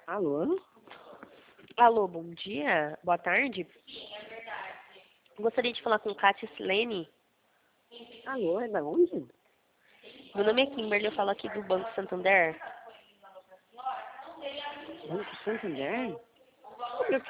Alô? Alô, bom dia, boa tarde. Gostaria de falar com Kátia Silene. Alô, é da onde? Meu nome é Kimberly, eu falo aqui do Banco Santander. Banco Santander?